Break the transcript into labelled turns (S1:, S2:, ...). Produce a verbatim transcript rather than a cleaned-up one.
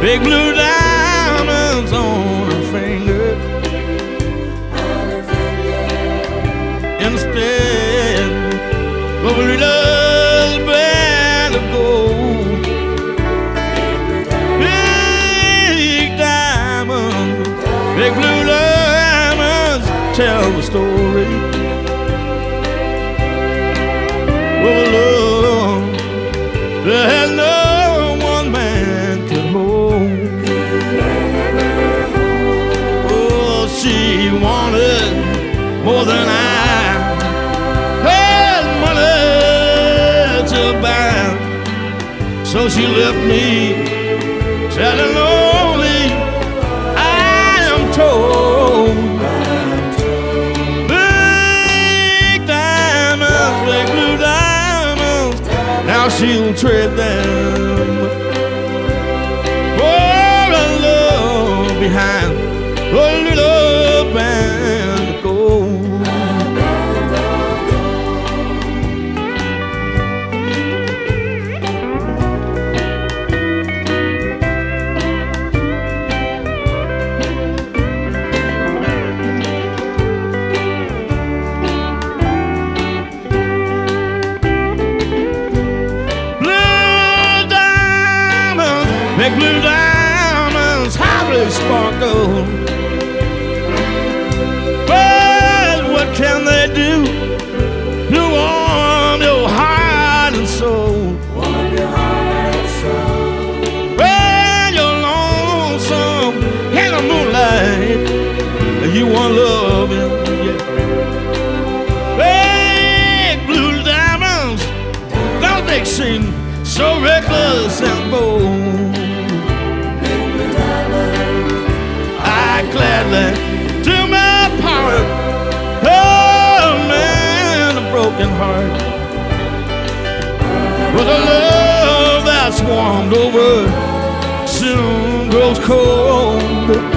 S1: big blue diamonds on her finger. Instead of a little band of gold, big diamonds, big blue diamonds tell the story of a love that no one man could hold. Oh, she wanted more than I had money to buy, so she left me sad and lonely, I am told. Big diamonds, big blue diamonds, now she'll trade them for a love behind a little band of gold. Big blue diamonds, how they sparkle. But what can they do to warm your heart and soul? Warm your heart and soul. When you're lonesome in the moonlight, you want loving, yeah. Big blue diamonds, don't they seem so reckless and bold? Gladly to my power, oh man, a broken heart, but a love that's warmed over soon grows cold.